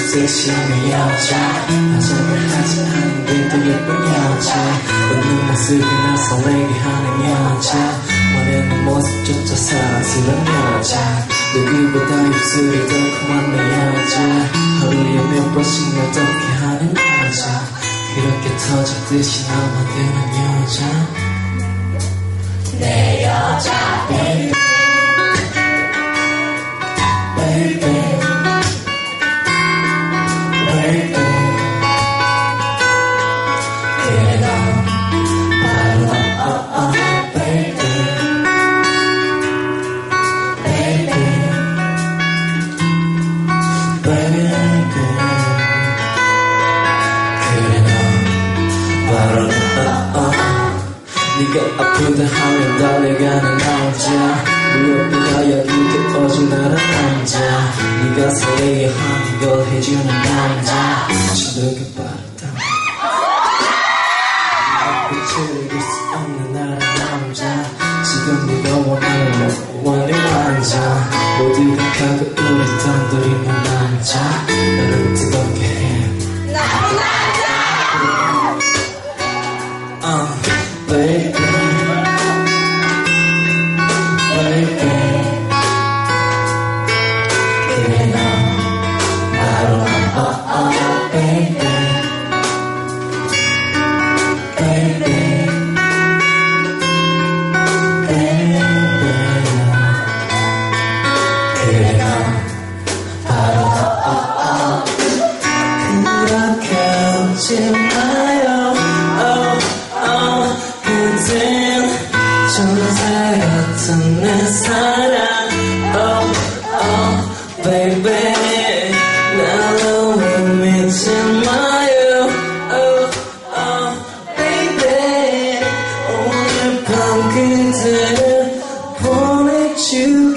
섹시한 여자 화장을 하지 않은데도 예쁜 여자 웃는 모습이 날 설레게 하는 여자 원하는 모습조차 사랑스러운 여자 누구보다 입술이 달콤한 내 여자 하루에 몇 번씩 날 덮게 하는 여자 그렇게 터졌듯이 나만 되는 여자 내 여자 baby baby baby 그래 넌 바로 너 baby baby baby 그래 넌 바로 너 네가 아프다 하면 달려가는 남자 무엇보다 여기 껴준 나란 남자 네가 설레게 하는 걸 해주는 남자 진도가 빠르다 앞을 즐길 수 없는 나란 남자 지금 네가 원하는 원의 완자 모두가 가고 우리 단둘이는 남자 나를 뜨겁게 해 나쁜 남자 baby, baby, 그래 너 바로 너 baby, baby, baby, 그래 너 바로 너 그렇게 웃지 마요. 그댄 천사 같은 내 사랑 baby 나로 믿지 마요 baby 오늘 밤 그대를 보내줄